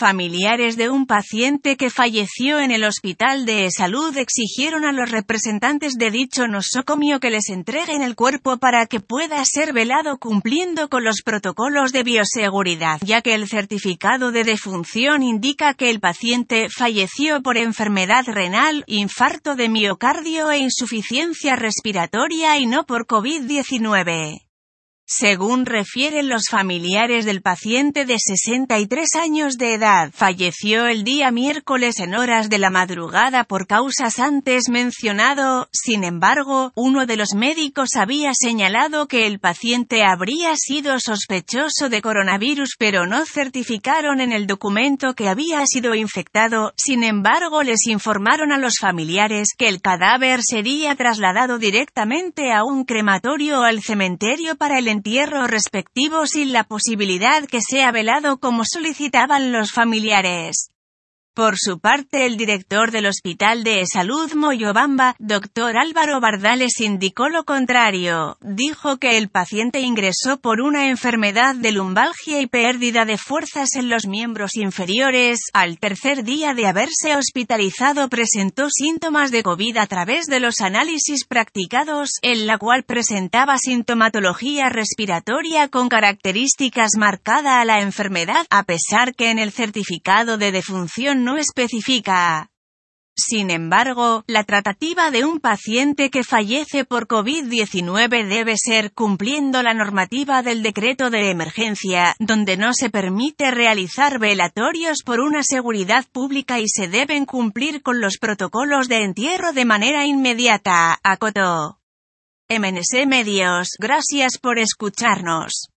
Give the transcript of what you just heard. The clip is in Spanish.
Familiares de un paciente que falleció en el Hospital de Salud exigieron a los representantes de dicho nosocomio que les entreguen el cuerpo para que pueda ser velado cumpliendo con los protocolos de bioseguridad, ya que el certificado de defunción indica que el paciente falleció por enfermedad renal, infarto de miocardio e insuficiencia respiratoria y no por COVID-19. Según refieren los familiares del paciente de 63 años de edad, falleció el día miércoles en horas de la madrugada por causas antes mencionado. Sin embargo, uno de los médicos había señalado que el paciente habría sido sospechoso de coronavirus, pero no certificaron en el documento que había sido infectado. Sin embargo, les informaron a los familiares que el cadáver sería trasladado directamente a un crematorio o al cementerio para el entierro respectivo sin la posibilidad que sea velado como solicitaban los familiares. Por su parte, el director del Hospital de Salud Moyobamba, Dr. Álvaro Bardales, indicó lo contrario. Dijo que el paciente ingresó por una enfermedad de lumbalgia y pérdida de fuerzas en los miembros inferiores. Al tercer día de haberse hospitalizado presentó síntomas de COVID a través de los análisis practicados, en la cual presentaba sintomatología respiratoria con características marcada a la enfermedad, a pesar que en el certificado de defunción no especifica. Sin embargo, la tratativa de un paciente que fallece por COVID-19 debe ser cumpliendo la normativa del decreto de emergencia, donde no se permite realizar velatorios por una seguridad pública y se deben cumplir con los protocolos de entierro de manera inmediata, acotó. MNC Medios, gracias por escucharnos.